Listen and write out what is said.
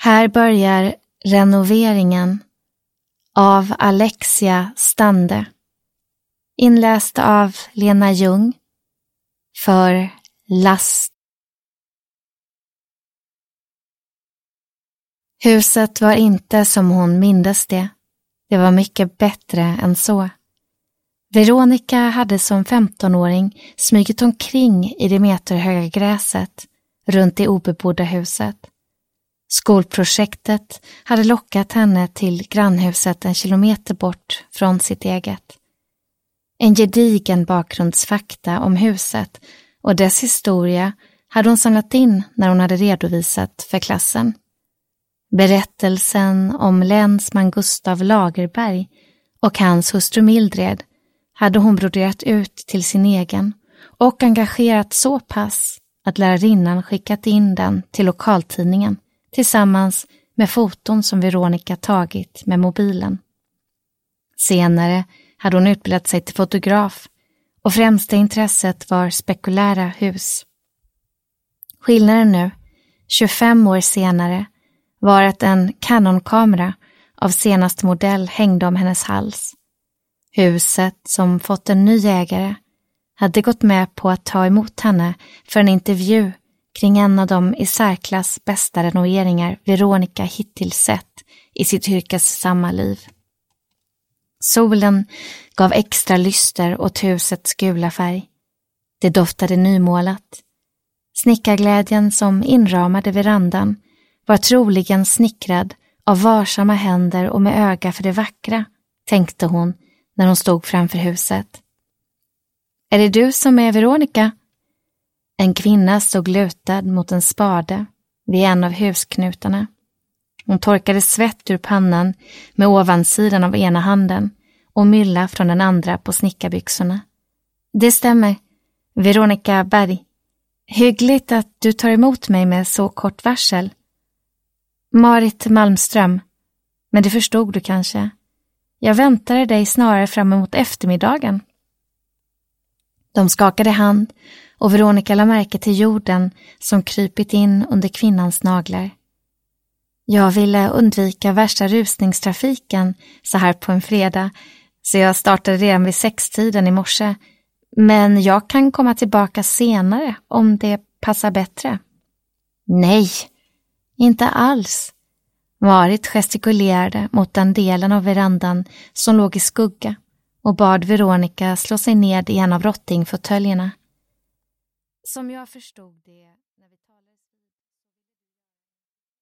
Här börjar renoveringen av Alexia Stande. Inläst av Lena Ljung för Last. Huset var inte som hon mindes det. Det var mycket bättre än så. Veronica hade som 15-åring smugit omkring i det meterhöga gräset runt det obebodda huset. Skolprojektet hade lockat henne till grannhuset 1 kilometer bort från sitt eget. En gedigen bakgrundsfakta om huset och dess historia hade hon samlat in när hon hade redovisat för klassen. Berättelsen om länsman Gustav Lagerberg och hans hustru Mildred hade hon broderat ut till sin egen och engagerat så pass att lärarinnan skickat in den till lokaltidningen tillsammans med foton som Veronica tagit med mobilen. Senare hade hon utbildat sig till fotograf och främsta intresset var spekulära hus. Skillnaden nu, 25 år senare, var att en Canon-kamera av senaste modell hängde om hennes hals. Huset, som fått en ny ägare, hade gått med på att ta emot henne för en intervju kring en av de i särklass bästa renoveringar Veronica hittills sett i sitt yrkessamma liv. Solen gav extra lyster åt husets gula färg. Det doftade nymålat. Snickarglädjen som inramade verandan var troligen snickrad av varsamma händer och med öga för det vackra, tänkte hon när hon stod framför huset. Är det du som är Veronica? En kvinna stod lutad mot en spade vid en av husknutarna. Hon torkade svett ur pannan med ovansidan av ena handen och mylla från den andra på snickarbyxorna. Det stämmer, Veronica Berg. Hyggligt att du tar emot mig med så kort varsel. Marit Malmström, men det förstod du kanske. Jag väntade dig snarare fram emot eftermiddagen. De skakade hand och Veronica la märke till jorden som krypit in under kvinnans naglar. Jag ville undvika värsta rusningstrafiken så här på en fredag, så jag startade redan vid 6-tiden i morse. Men jag kan komma tillbaka senare om det passar bättre. Nej, inte alls. Marit gestikulerade mot den delen av verandan som låg i skugga och bad Veronica slå sig ned i en av rottingfåtöljerna. Som jag förstod det...